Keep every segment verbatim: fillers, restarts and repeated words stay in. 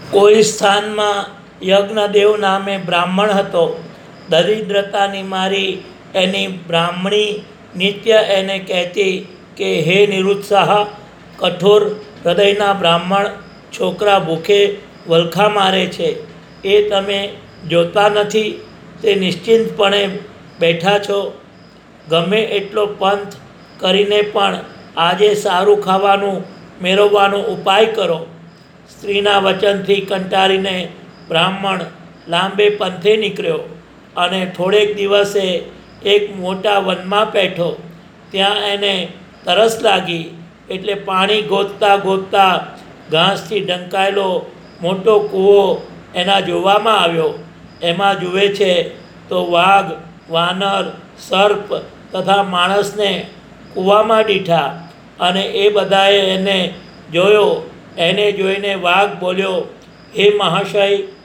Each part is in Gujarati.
કોઈ સ્થાનમાં યજ્ઞદેવ નામે બ્રાહ્મણ હતો. દરિદ્રતાની મારી એની બ્રાહ્મણી નિત્ય એને કહેતી કે હે નિરુત્સાહ, કઠોર હૃદયના બ્રાહ્મણ છોકરા ભૂખે વલખા મારે છે, એ તમે જોતા નથી? તે નિશ્ચિંતપણે બેઠા છો, ગમે એટલો પંથ કરીને પણ આજે સારું ખાવાનું મેળવવાનો ઉપાય કરો. સ્ત્રીના વચનથી કંટાળીને બ્રાહ્મણ લાંબે પંથે નીકળ્યો અને થોડેક દિવસે એક મોટા વનમાં બેઠો. ત્યાં એને તરસ લાગી એટલે પાણી ગોતતા ગોતતા ઘાસથી ઢંકાયેલો મોટો કૂવો એના જોવામાં આવ્યો. એમાં જુએ છે તો વાઘ, વાનર, સર્પ તથા માણસને કૂવામાં દીઠા અને એ બધાએ એને જોયો. એને જોઈને વાઘ બોલ્યો, હે મહાશય,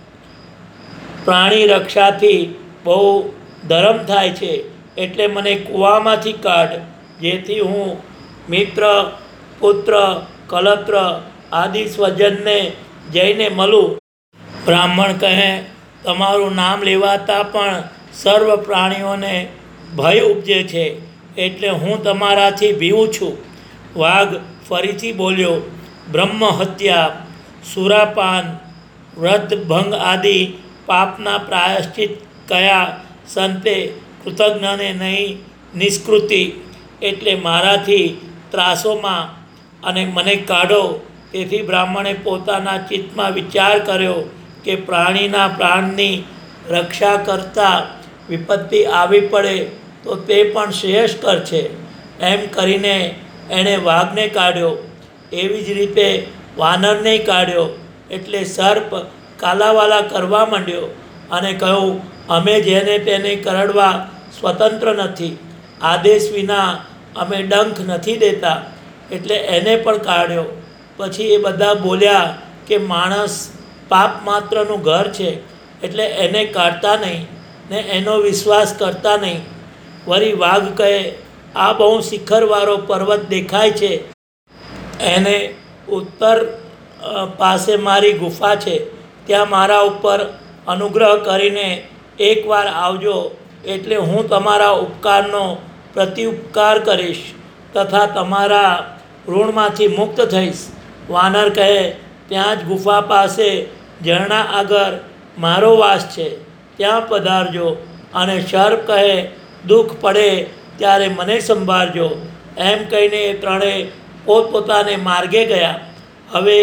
પ્રાણી રક્ષાથી બહુ ધર્મ થાય છે, એટલે મને કૂવામાંથી કાઢ, જેથી હું મિત્ર, પુત્ર, કલત્ર આદિ સ્વજનને જઈને મળું. બ્રાહ્મણ કહે, તમારું નામ લેવાતા પણ સર્વ પ્રાણીઓને ભય ઉપજે છે, એટલે હું તમારાથી બીવું છું. વાઘ ફરીથી બોલ્યો, બ્રહ્મ હત્યા, સુરાપાન, વ્રતભંગ આદિ પાપના પ્રાયશ્ચિત કયા સંતે કૃતજ્ઞને નહીં નિષ્કૃતિ, એટલે મારાથી ત્રાસોમાં અને મને કાઢો. તેથી બ્રાહ્મણે પોતાના ચિત્તમાં વિચાર કર્યો કે પ્રાણીના પ્રાણની રક્ષા કરતાં વિપત્તિ આવી પડે તો તે પણ શ્રેયસ્કર છે. એમ કરીને એણે વાઘને કાઢ્યો. એવી જ રીતે વાનરને કાઢ્યો. એટલે સર્પ કાલાવાલા કરવા માંડ્યો અને કહ્યું, અમે જેને તેને કરડવા સ્વતંત્ર નથી, આદેશ વિના અમે ડંખ નથી દેતા, એટલે એને પણ કાઢ્યો. પછી એ બધા બોલ્યા કે માણસ પાપ માત્રનું ઘર છે, એટલે એને કાઢતા નહીં ને એનો વિશ્વાસ કરતા નહીં. વળી વાઘ કહે, આ બહુ શિખરવાળો પર્વત દેખાય છે, એને ઉત્તર પાસે મારી ગુફા છે, ત્યાં મારા ઉપર અનુગ્રહ કરીને એકવાર આવજો, એટલે હું તમારા ઉપકારનો પ્રત્યુપકાર કરીશ તથા તમારા ઋણમાંથી મુક્ત થઈશ. વાનર કહે, ત્યાં જ ગુફા પાસે ઝરણા આગળ મારો વાસ છે, ત્યાં પધારજો. અને સર્પ કહે, દુઃખ પડે ત્યારે મને સંભાળજો. એમ કહીને એ ત્રણેય પોતપોતાને માર્ગે ગયા. હવે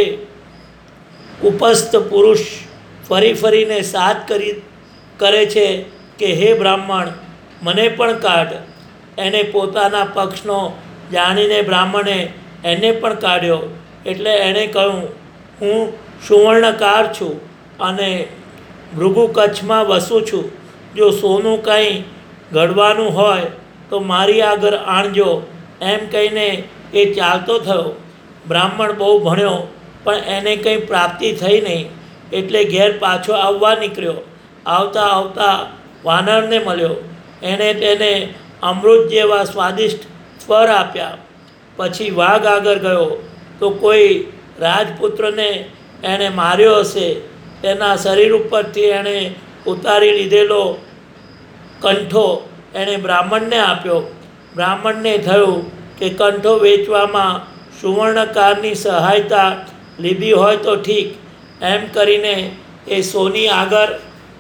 ઉપસ્થ પુરુષ ફરી ફરીને સાદ કરી કરે છે કે હે બ્રાહ્મણ, મને પણ કાઢ. એને પોતાના પક્ષનો જાણીને બ્રાહ્મણે એને પણ કાઢ્યો. એટલે એણે કહ્યું, હું સુવર્ણકાર છું અને ભૃગુ કચ્છમાં વસું છું. જો સોનું કંઈ ઘડવાનું હોય તો મારી આગળ આણજો. એમ કહીને એ ચાલતો થયો. બ્રાહ્મણ બહુ ભણ્યો પણ એને કંઈ પ્રાપ્તિ થઈ નહીં, એટલે ઘેર પાછો આવવા નીકળ્યો. આવતા આવતા વાનરને મળ્યો. એણે તેને અમૃત જેવા સ્વાદિષ્ટ ફળ આપ્યા. પછી વાઘ આગળ ગયો તો કોઈ રાજપુત્રને એણે માર્યો હશે. તેના શરીર ઉપરથી એણે ઉતારી લીધેલો કંઠો એણે બ્રાહ્મણને આપ્યો. બ્રાહ્મણને થયું કે કંઠો વેચવામાં સુવર્ણકારની સહાયતા લીધી હોય તો ઠીક. એમ કરીને એ સોની આગળ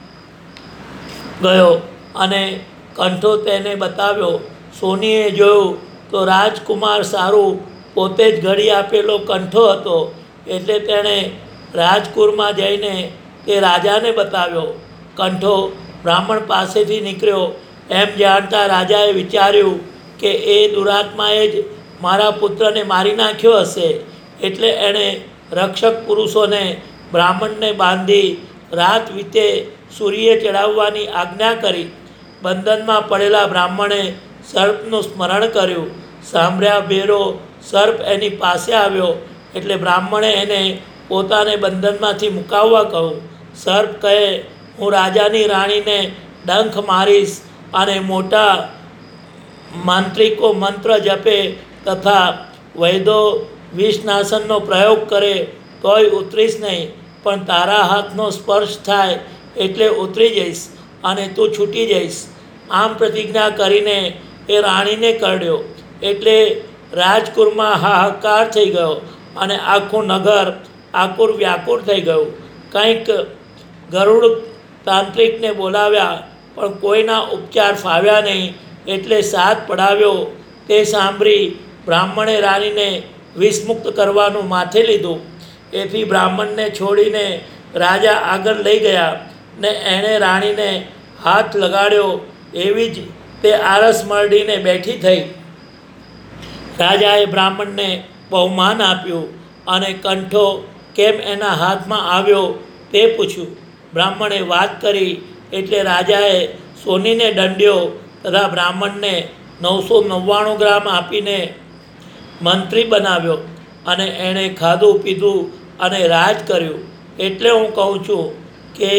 ગયો અને કંઠો તેને બતાવ્યો. સોનીએ જોયું તો રાજકુમાર સારું પોતે જ ઘડી આપેલો કંઠો હતો. એટલે તેણે રાજકુરમાં જઈને તે રાજાને બતાવ્યો. કંઠો બ્રાહ્મણ પાસેથી નીકળ્યો એમ જાણતા રાજાએ વિચાર્યું કે એ દુરાત્માએ જ મારા પુત્રને મારી નાખ્યો હશે. એટલે એણે રક્ષક પુરુષોને બ્રાહ્મણને બાંધી રાત વીતે સૂર્યે ચડાવવાની આજ્ઞા કરી. બંધનમાં પડેલા બ્રાહ્મણે સર્પનું સ્મરણ કર્યું. સાંભળ્યા ભેરો સર્પ એની પાસે આવ્યો. એટલે બ્રાહ્મણે એને પોતાને બંધનમાંથી મુકાવવા કહ્યું. સર્પ કહે, હું રાજાની રાણીને ડંખ મારીશ અને મોટા માંત્રિકો મંત્ર જપે તથા વૈદો વિષનાશનનો પ્રયોગ કરે તોય ઉતરીશ નહીં. પણ તારા હાથનો સ્પર્શ થાય એટલે ઉતરી જઈશ અને તું છૂટી જઈશ. આમ પ્રતિજ્ઞા કરીને એ રાણીને કરડ્યો. એટલે રાજકુળમાં હાહાકાર થઈ ગયો અને આખું નગર આકુર વ્યાકુળ થઈ ગયું. કંઈક ગરુડ તાંત્રિકને બોલાવ્યા, પણ કોઈના ઉપચાર ફાવ્યા નહીં, એટલે સાત પડાવ્યો. તે સાંભળી બ્રાહ્મણે રાણીને વિષમુક્ત કરવાનું માથે લીધું. એથી બ્રાહ્મણને છોડીને રાજા આગળ લઈ ગયા ને એણે રાણીને હાથ લગાડ્યો. એવી જ તે આરસ મરડીને બેઠી થઈ. રાજાએ બ્રાહ્મણને બહુ માન આપ્યું અને કંઠો કેમ એના હાથમાં આવ્યો તે પૂછ્યું. બ્રાહ્મણે વાત કરી એટલે રાજાએ સોનીને દંડ્યો તથા બ્રાહ્મણને નવસો નવ્વાણું ગ્રામ આપીને મંત્રી બનાવ્યો અને એણે ખાધું પીધું અને રાજ કર્યું. એટલે હું કહું છું કે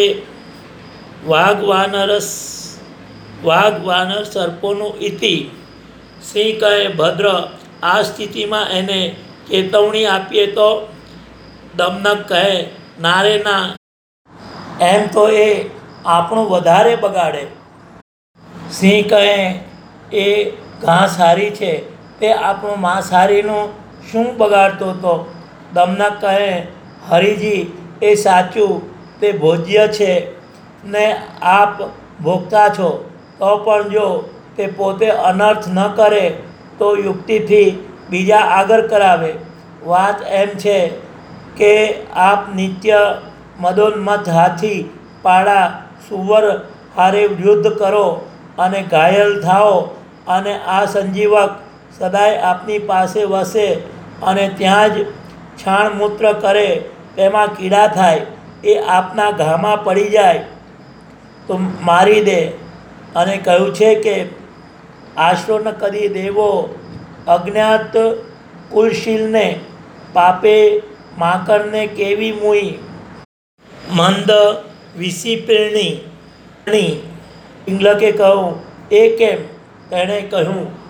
વાઘ વાનરસ વાઘ વાનર સર્પોનું ઇતિ. સિંહ કહે ભદ્ર, આ સ્થિતિમાં એને ચેતવણી આપીએ તો? દમનક કહે નારે ના, એમ તો એ આપણું વધારે બગાડે. સિંહ કહે એ ઘાસ હારી છે, તે આપણું માંસાહારીનું શું બગાડતો હતો? દમનક કહે હરિજી, એ સાચું, તે ભોજ્ય છે ને આપ ભોગતા છો. તો પણ જો તે પોતે અનર્થ ન કરે તો યુક્તિથી બીજા આગળ કરાવે. વાત એમ છે કે આપ નિત્ય મદોન્મથ હાથી પાડા સુવર હારે યુદ્ધ કરો અને ઘાયલ થાઓ, અને આ સંજીવક સદાય આપની પાસે વસે અને ત્યાં જ છાણ મૂત્ર કરે, તેમાં કીડા થાય, એ આપના ઘામાં પડી જાય તો મારી દે. અને કહ્યું છે કે આશરો ન કરી દેવો અજ્ઞાત કુલશીલને, પાપે માંકડને કેવી મુઈ. મંદ વિષિપીર્ણી. પિંગલકે કહ્યું એ કેમ? તેણે કહ્યું